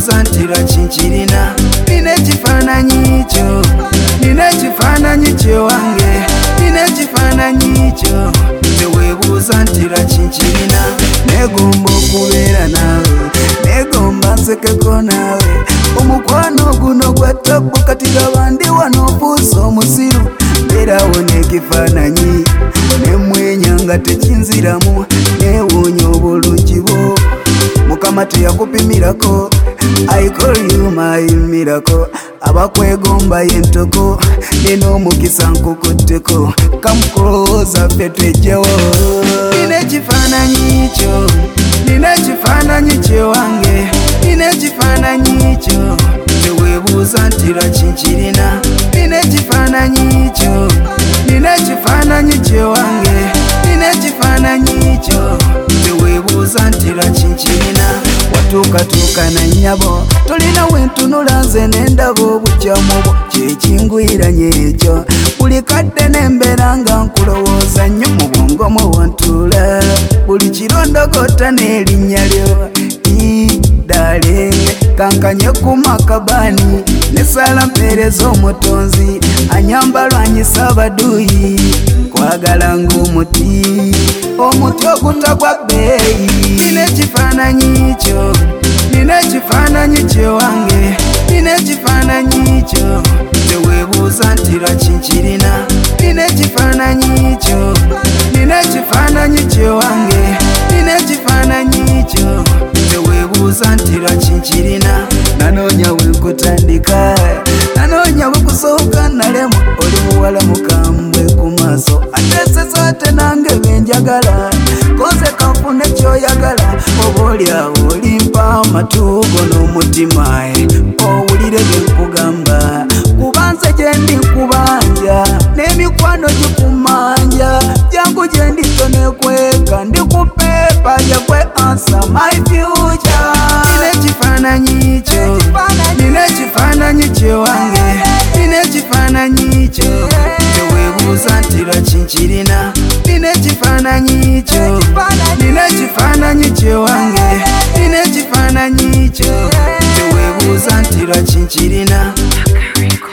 tewebuuza nti lwaki nkirina. Nina ekifaananyi kyo, nina ekifaananyi kyewange, nina ekifaananyi kyo, tewebuuza nti lwaki nkirina. Negomba okubeera naawe, negomba nsekeko naawe, omukwano guno gwa ttabu kati gaba ndi wano ofuuse omusiru. Mbeerawo n'ekifaananyi nemwenya nga tekinziramu, neewuunya obulungi bwo. Mukama teyakupimirako, I call you my miracle. Abakwegomba y'entoko, nina omukisa nkukutteko. Come close ffe twejjewo. Nina ekifaananyi kyo, nina ekifaananyi kyewange, nina ekifaananyi kyo, teweebuuza nti lwaki nkirina. Nina ekifaananyi kyo, nina ekifaananyi kyewange, nina ekifaananyi kyo, teweebuuza nti lwaki nkirina. Watuukatuuka na nnyabo, tolina wentunula nze n'endaba obukyamu bwo, kyekingwiranye ekyo. Buli kadde n'embeera nga nkulowooza nnyo mu bwongo mwe wantula. Buli kirondogota n'erinnya lyo, darling, kankanye ku makabani, nesala mpeereza omutonzi, anyamba lwanyisa abaduuyi, kwagala ng'omuti, omuti ogutagwa bbeeyi. Nina ekifaananyi kyo, nina ekifaananyi kyewange, nina ekifaananyi kyo, teweebuuza nti lwaki nkirina. Nina ekifaananyi kyo, nina ekifaananyi kyewange, nina ekifaananyi kyo, teweebuuza nti lwaki nkirina. Nanoonya bwenkutandika, nanoonya bwekusooka nalemwa, oli muwala mukambwe ku maaso, ateesesa ate nange benjagala, koze kanfune kyoyagala. Oba oliawo olimpa amatuugo n'omutima, owulire byenkugamba, kuba nze gye ndi nkubanja, n'emikwano gikumanja, jangu gye ndi tonekweka, ndikupepa jakwe answer my future. Nina ekifaananyi kyo, nina ekifaananyi kyewange, nina ekifaananyi kyo, teweebuuza nti lwaki nkirina. Nina ekifaananyi kyo, nina ekifaananyi kyewange, nina ekifaananyi kyo, teweebuuza nti lwaki nkirina.